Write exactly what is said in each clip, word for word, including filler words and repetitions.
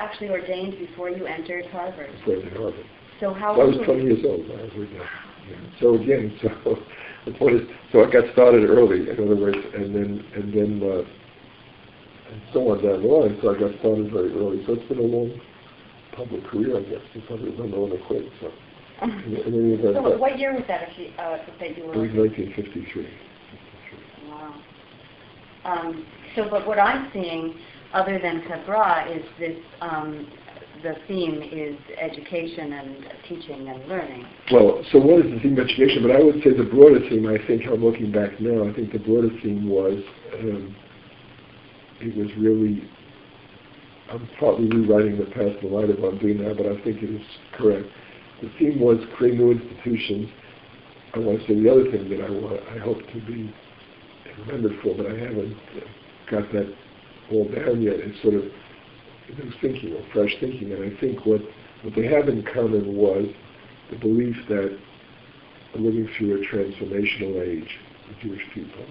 actually ordained before you entered Harvard? Before I entered Harvard. So how so I was was twenty years old when I was ordained. Yeah. So again, so the point is, so I got started early, in other words, and then, and then, uh, and so on down the line, so I got started very early. So it's been a long public career, I guess, since I was on the one to quit, so. And, and then you so what year was that, if you, uh, that you were? It was nineteen fifty-three. Wow. Um, so, but what I'm seeing, other than Kabra, is this, um, the theme is education and teaching and learning. Well, so one is the theme of education, but I would say the broader theme, I think, I'm looking back now, I think the broader theme was, um, it was really, I'm probably rewriting the past in light of what I'm doing now, but I think it is correct. The theme was create new institutions. I want to say the other thing that I want, I hope to be remembered for, but I haven't got that all down yet, is sort of new thinking or fresh thinking. And I think what, what they have in common was the belief that we're living through a transformational age, the Jewish people.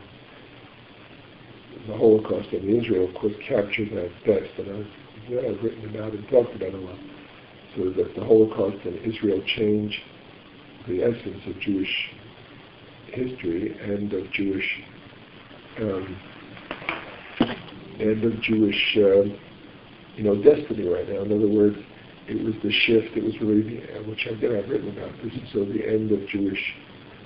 The Holocaust and Israel, of course, captured that best, and I've, that I've written about and talked about a lot. So that the Holocaust and Israel change the essence of Jewish history and of Jewish um, and of Jewish uh, you know destiny right now. In other words, it was the shift. It was really the, which again I've written about. This is so the end of Jewish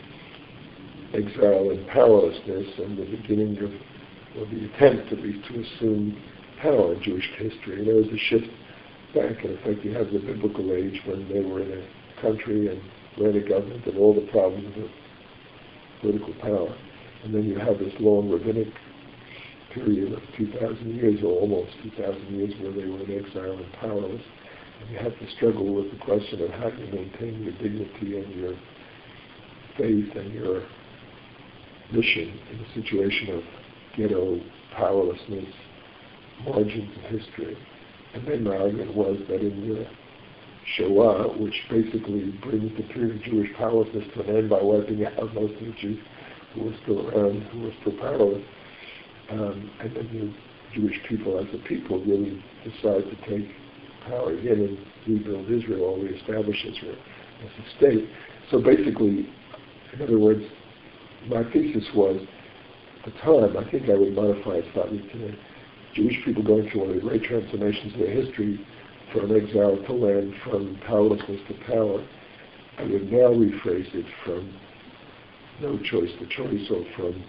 exile and powerlessness, and the beginning of, or the attempt at least, to assume power in Jewish history. And there was a shift back. In fact, you have the biblical age when they were in a country and ran a government and all the problems of political power. And then you have this long rabbinic period of two thousand years, or almost two thousand years, where they were in exile and powerless. And you have to struggle with the question of how you maintain your dignity and your faith and your mission in a situation of ghetto powerlessness, margins of history. And then my argument was that in the Shoah, which basically brings the period of Jewish powerlessness to an end by wiping out most of the Jews who were still around, who were still powerless, um, and then the Jewish people as a people really decide to take power again and rebuild Israel, or reestablish Israel as a state. So basically, in other words, my thesis was, at the time, I think I would modify it slightly today, Jewish people going through one of the great transformations of their history, from exile to land, from powerlessness to power. I would now rephrase it from no choice to choice, or from,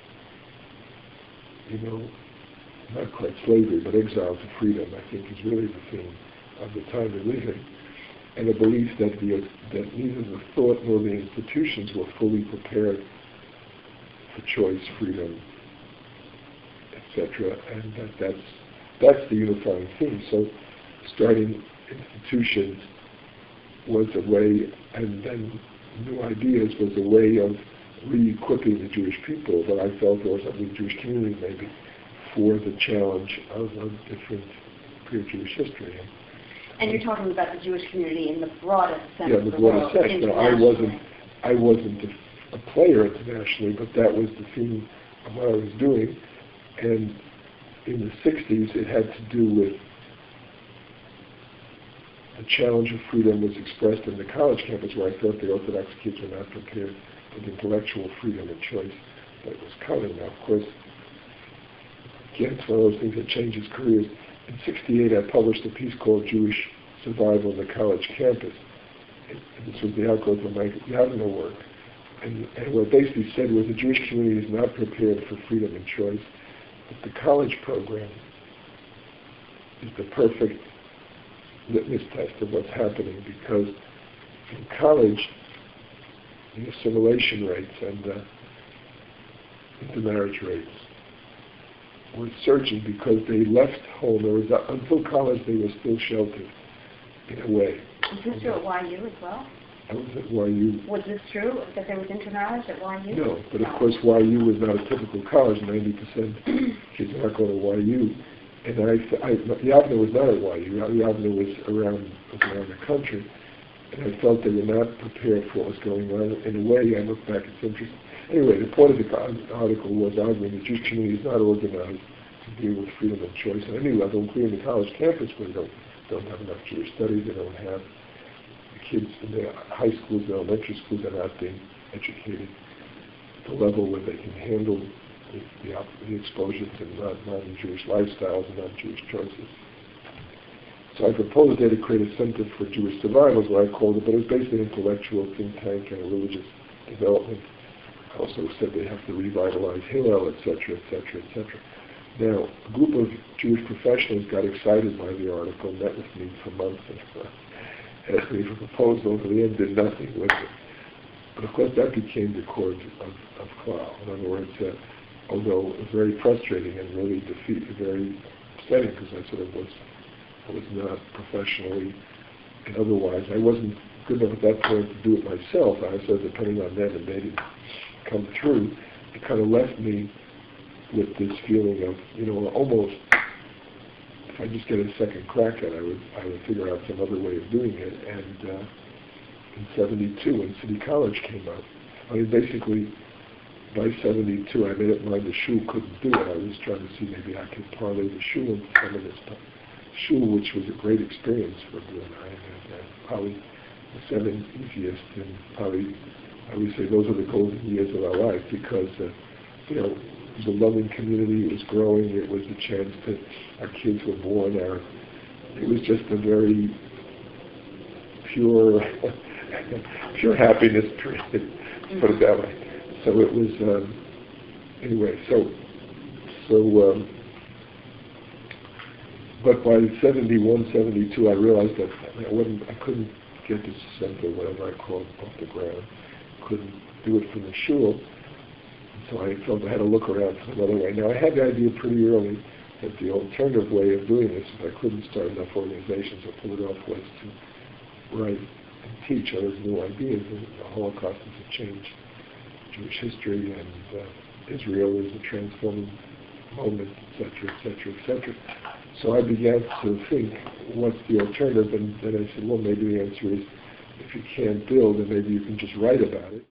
you know, not quite slavery, but exile to freedom, I think is really the theme of the time we're living. And a belief that, the, that neither the thought nor the institutions were fully prepared for choice, freedom, et cetera, and that that's, that's the unifying theme. So starting institutions was a way, and then new ideas was a way of re-equipping the Jewish people that I felt, or something the Jewish community maybe, for the challenge of a different period of Jewish history. And you're talking about the Jewish community in the broadest sense. Yeah, in the broadest sense. Now, I wasn't, I wasn't a, a player internationally, but that was the theme of what I was doing. And in the sixties, it had to do with the challenge of freedom was expressed in the college campus, where I felt the Orthodox kids were not prepared for the intellectual freedom and choice that was coming. Now, of course, again, it's one of those things that changes careers. In sixty-eight, I published a piece called Jewish Survival on the College Campus. And this was the outgrowth of my Yavner work. And, and what it basically said was the Jewish community is not prepared for freedom and choice, but the college program is the perfect litmus test of what's happening, because in college, the assimilation rates and uh, intermarriage rates were surging because they left home. There was, uh, until college, they were still sheltered in a way. Was this true at Y U as well? I was at Y U. Was this true, that there was intermarriage at Y U? No, but no. Of course Y U was not a typical college. ninety percent kids are not going to Y U. And I, I, Yavner was not at Y U. Yavner was around, was around the country. And I felt they were not prepared for what was going on. In a way, I look back, it's interesting. Anyway, the point of the article was arguing the Jewish community is not organized to deal with freedom and choice on any level, including the college campus, where they don't, don't have enough Jewish studies, they don't have the kids in the high schools, the elementary schools are not being educated at the level where they can handle the, the, the exposure to non- non-Jewish lifestyles and non-Jewish choices. So I proposed there to create a Center for Jewish Survival, is what I called it, but it was basically an intellectual think tank and a religious development. I also said they have to revitalize Hillel, et cetera, et cetera, et cetera. Now, a group of Jewish professionals got excited by the article, met with me for months, and uh, asked me for proposals. In the end, did nothing with it. But of course, that became the core of, of Clal. In other words, uh, although very frustrating and really defeat, very upsetting, because I sort of was, I was not professionally and otherwise, I wasn't good enough at that point to do it myself. I was sort of depending on them, and they didn't come through. It kind of left me with this feeling of, you know, almost, if I just get a second crack at it, I would, I would figure out some other way of doing it. And uh, in seventy-two, when City College came up, I mean, basically, by seventy-two, I made up my mind the shul couldn't do it. I was trying to see maybe I could parlay the shul into some of this stuff. Shul, which was a great experience for Bill and I, and uh, probably the seven easiest, and probably, I would say those are the golden years of our life, because, uh, you know, it was a loving community, it was growing, it was a chance that our kids were born, our, it was just a very pure, pure happiness period, put it that way. So it was, um, anyway, so, so, um, but by seventy-one, seventy-two, I realized that I wasn't, I couldn't get this center, whatever I called, off the ground. Couldn't do it from the shul. And so I felt I had to look around for another way. Now I had the idea pretty early that the alternative way of doing this, if I couldn't start enough organizations or pull it off, was to write and teach others new ideas. And the Holocaust is a change in Jewish history, and uh, Israel is a transforming moment, et cetera, et cetera, et cetera. So I began to think, what's the alternative? And then I said, well, maybe the answer is, if you can't build, then maybe you can just write about it.